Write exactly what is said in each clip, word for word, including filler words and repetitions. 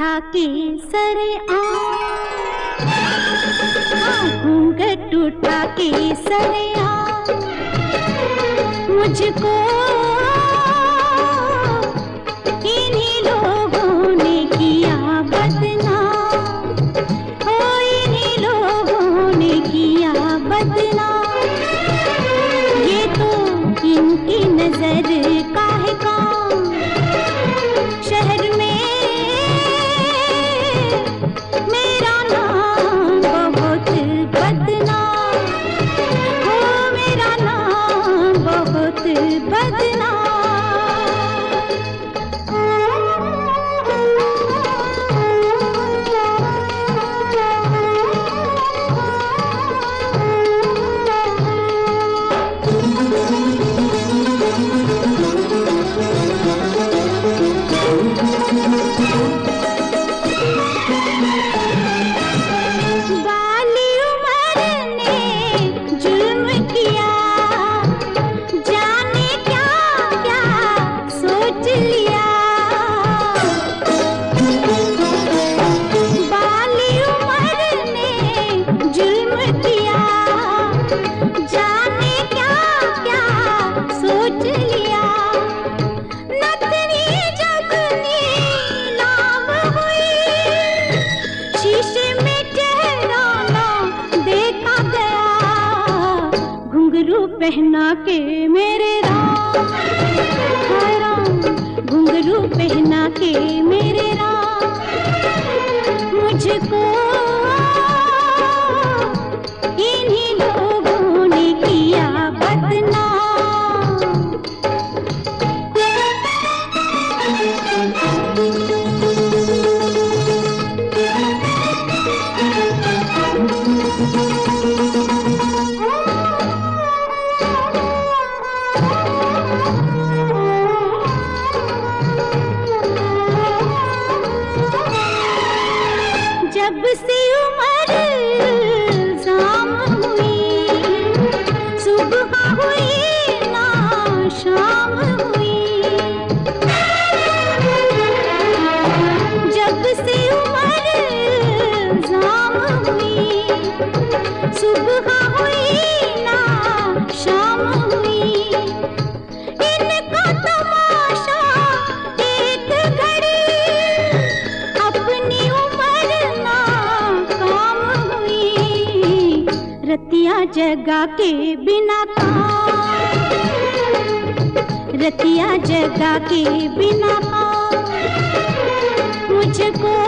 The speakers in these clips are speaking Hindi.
उठा के सरे आ, घूंघट उठा के सरे आ, मुझको इन्हीं लोगों ने किया बदनाम, ओ इन्हीं लोगों ने किया बदनाम। ये तो इनकी नजर का है काम, शहर में मेरा नाम बहुत बदनाम, हो मेरा नाम बहुत बदनाम। बाली उम्र ने जुल्म किया, जाने क्या क्या सोच लिया। बाली उम्र ने जुल्म किया, जाने क्या क्या सोच लिया। नथनी जब नीलाम हुई, शीशे में चेहरा ना देखा गया। घुंघरू पहना के मेरे राम, हाय राम, घुंघरू पहना के मेरे राम, मुझको इन्हीं लोगों ने किया बदनाम। जब से उम्र जाम हुई, सुबह हुई ना शाम हुई। जब से उम्र जाम हुई, सुबह हुई ना शाम हुई। इनका तमाशा एक घड़ी अपनी उम्र ना काम हुई। रतिया जगा के बिना काम, रतिया जगा के बिना काम, मुझको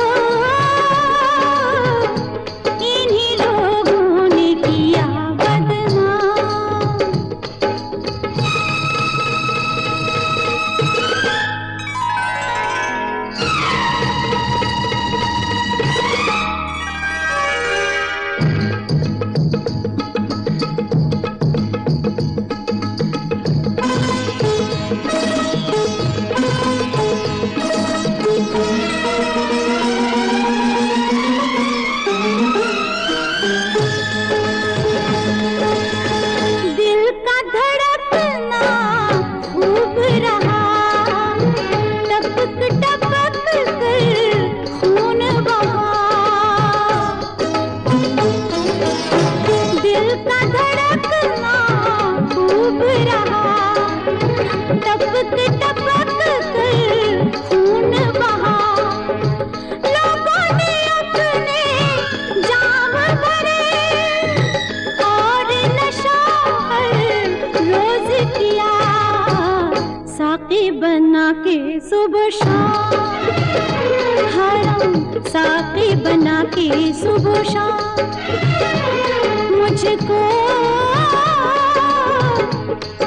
इन्हीं लोगों ने किया बदनाम। दिल का धड़कना खूब रहा, टपक टपक कर खून बहा। दिल का धड़कना खूब रहा, टपक टपक कर खून बहा। लोगों ने अपने जाम भरे और नशा हर रोज किया। साकी बना के सुबह शाम, हरम साकी बना के सुबह शाम, मुझको